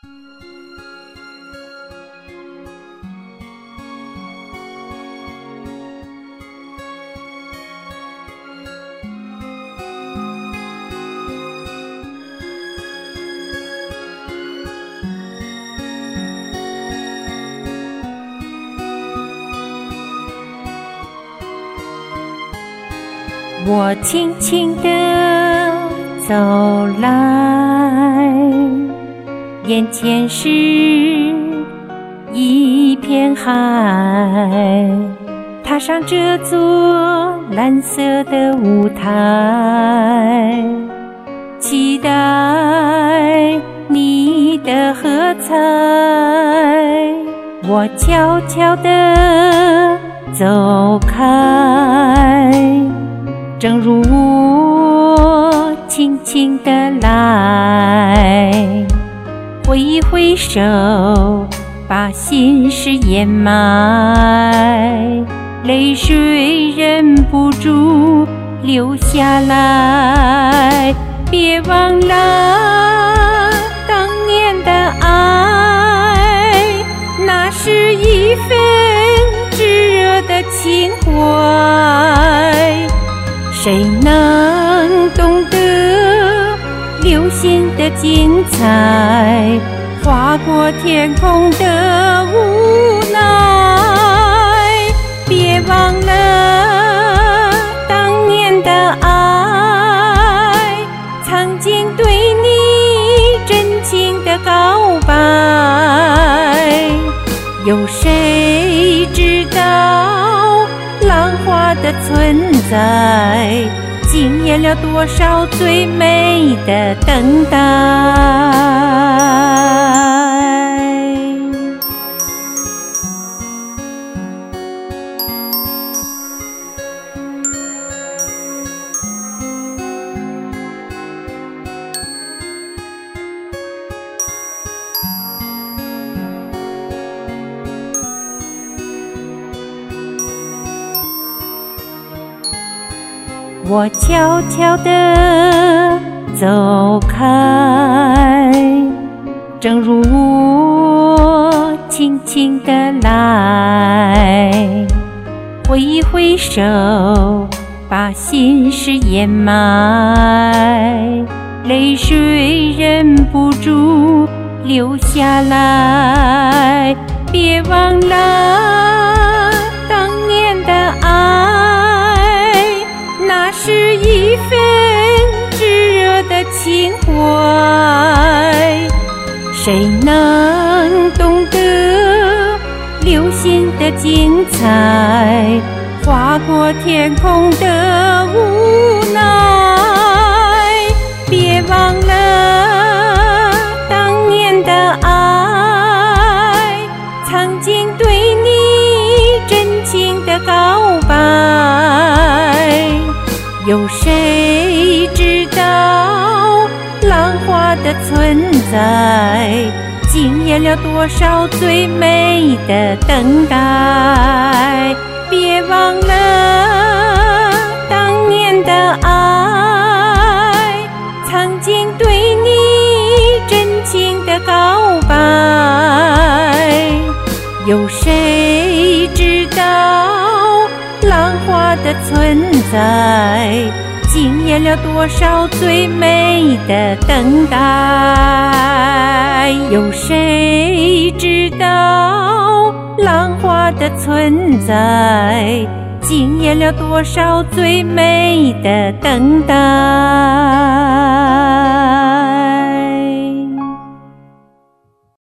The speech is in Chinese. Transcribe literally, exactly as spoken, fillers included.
我轻轻地走来，眼前是一片海，踏上这座蓝色的舞台，期待你的喝彩。我悄悄地走开，正如我轻轻地来，挥一挥手，把心事掩埋，泪水忍不住流下来。别忘了当年的爱，那是一份炙热的情怀。谁能懂得流星的精彩，划过天空的无奈？别忘了当年的爱，曾经对你真情的告白。有谁知道浪花的存在，惊艳了多少最美的等待。我悄悄地走开，正如我轻轻地来，挥一挥手，把心事掩埋，泪水忍不住流下来。别忘了当年的爱，那是一份炙热的情怀。谁能懂得流星的精彩，划过天空的无奈？别忘了当年的爱，曾经对你真情的告白。有谁知道浪花的存在，惊艳了多少最美的等待？别忘了当年的爱，曾经对你真情的告白。有谁知道浪花的存在，惊艳了多少最美的等待？有谁知道浪花的存在，惊艳了多少最美的等待？